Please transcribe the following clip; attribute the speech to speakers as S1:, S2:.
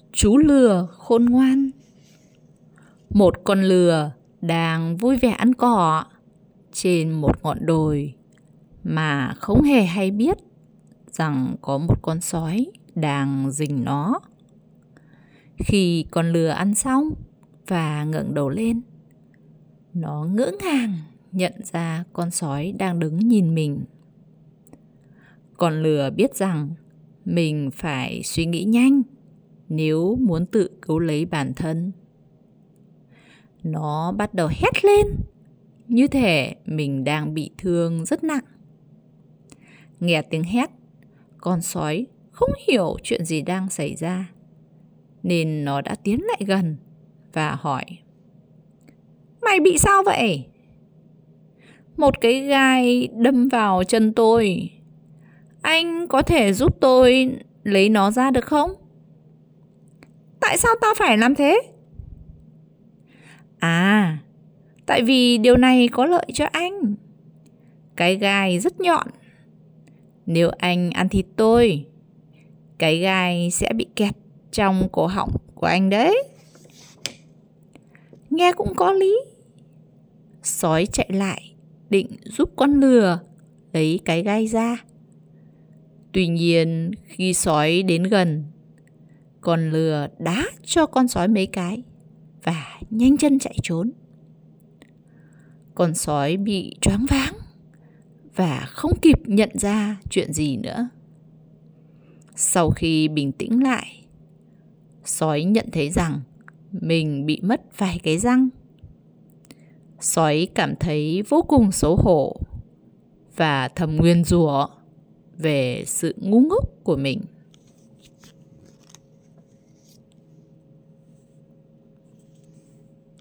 S1: Chú lừa khôn ngoan. Một con lừa đang vui vẻ ăn cỏ trên một ngọn đồi mà không hề hay biết rằng có một con sói đang rình nó. Khi con lừa ăn xong và ngẩng đầu lên, nó ngỡ ngàng nhận ra con sói đang đứng nhìn mình. Con lừa biết rằng mình phải suy nghĩ nhanh nếu muốn tự cứu lấy bản thân. Nó bắt đầu hét lên như thể mình đang bị thương rất nặng. Nghe tiếng hét, con sói không hiểu chuyện gì đang xảy ra, nên nó đã tiến lại gần và hỏi: "Mày bị sao vậy?" "Một cái gai đâm vào chân tôi. Anh có thể giúp tôi lấy nó ra được không?" "Tại sao tao phải làm thế?" "À, tại vì điều này có lợi cho anh. Cái gai rất nhọn. Nếu anh ăn thịt tôi, cái gai sẽ bị kẹt trong cổ họng của anh đấy." Nghe cũng có lý. Sói chạy lại định giúp con lừa lấy cái gai ra. Tuy nhiên khi sói đến gần, con lừa đá cho con sói mấy cái và nhanh chân chạy trốn. Con sói bị choáng váng và không kịp nhận ra chuyện gì nữa. Sau khi bình tĩnh lại, sói nhận thấy rằng mình bị mất vài cái răng. Sói cảm thấy vô cùng xấu hổ và thầm nguyền rủa về sự ngu ngốc của mình.